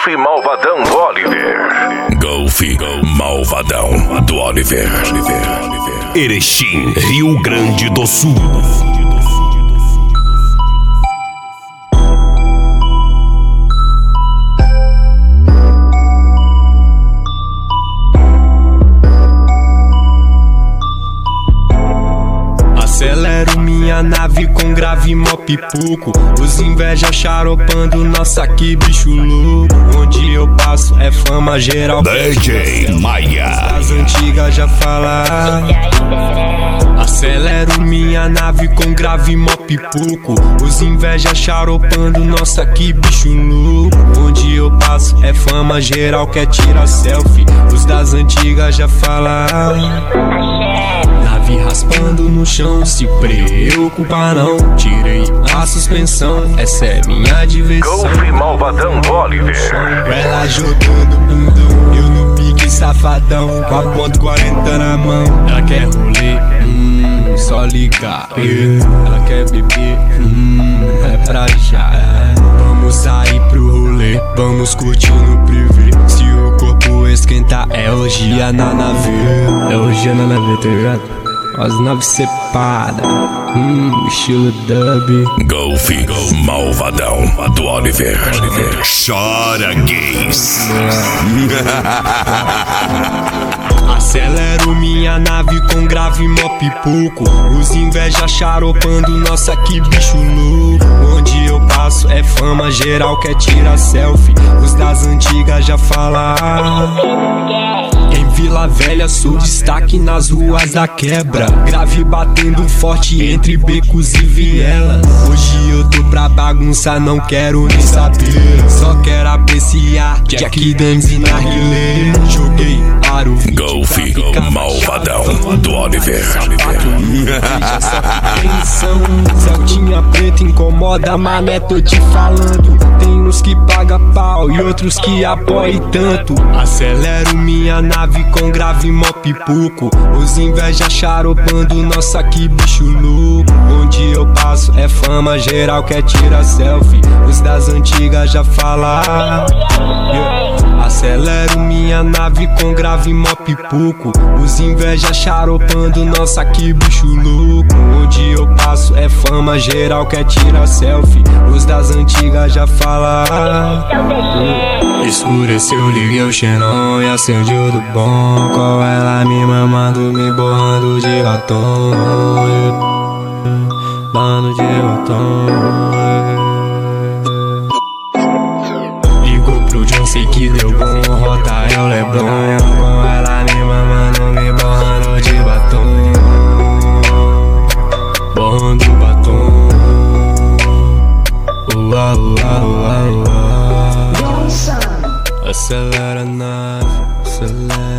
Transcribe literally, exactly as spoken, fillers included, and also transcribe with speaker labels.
Speaker 1: Golf Malvadão do Oliver.
Speaker 2: Golf Malvadão do Oliver. Erechim, Rio Grande do Sul.
Speaker 3: Acelero minha nave com grave mó pipuco. Os inveja xaropando, nossa que bicho louco. Onde eu passo é fama geral.
Speaker 2: D J Maia.
Speaker 3: As antigas já falaram. Acelero minha nave com grave mó pipuco. Os inveja xaropando, nossa que bicho louco. Onde eu passo é fama geral, quer tirar selfie. Os das antigas já falaram. Nave raspando no chão, se preocupa não. Tirei a suspensão, essa é minha diversão.
Speaker 1: Golf Malvadão do Oliver.
Speaker 3: Ela jogando bundão, eu no pique safadão. Com a ponto quarenta na mão. Ela quer rolê, hum, só ligar. Ela quer beber, hum, é pra já. Vamos sair pro rolê, vamos curtir no privê. Se o corpo esquentar, é orgia na nave. É orgia na nave, tá ligado? As naves separadas, hum, estilo dub.
Speaker 2: Golf Malvadão do Oliver. Chora, gays.
Speaker 3: Acelero minha nave com grave mó pipuco. Os inveja xaropando, nossa que bicho louco. Onde eu passo é fama geral, quer tirar selfie. Os das antigas já falaram. Em Vila Velha sou destaque nas ruas da quebra. Grave batendo forte entre becos e vielas. Hoje eu tô pra bagunça, não quero nem saber. Só quero apreciar Jack Daniels e narguilé. Joguei para o vídeo
Speaker 2: Golf Malvadão do Oliver.
Speaker 3: Celtinha preta incomoda, mané, tô te falando. Tem uns que paga pau e outros que apoiam tanto. Acelero minha nave com grave mó pipuco. Os inveja xaropando, nossa que bicho louco. Onde eu passo é fama geral, quer tirar selfie. Os das antigas já falaram. Yeah. Acelero minha nave com grave mó pipuco. Os inveja xaropando, nossa que bicho louco. Onde eu passo é fama geral, quer tirar selfie. Os das antigas já falaram. Escureceu, liguei o xenon e acendi o do bom. Com ela me mamando, me borrando de batom. Dando de batom. Ligou pro John, sei que deu bom. Rota é o Leblon. Com ela me mamando, me borrando de batom. Borrando batom. Ua, ua, ua, ua. Acelera a nave, acelera.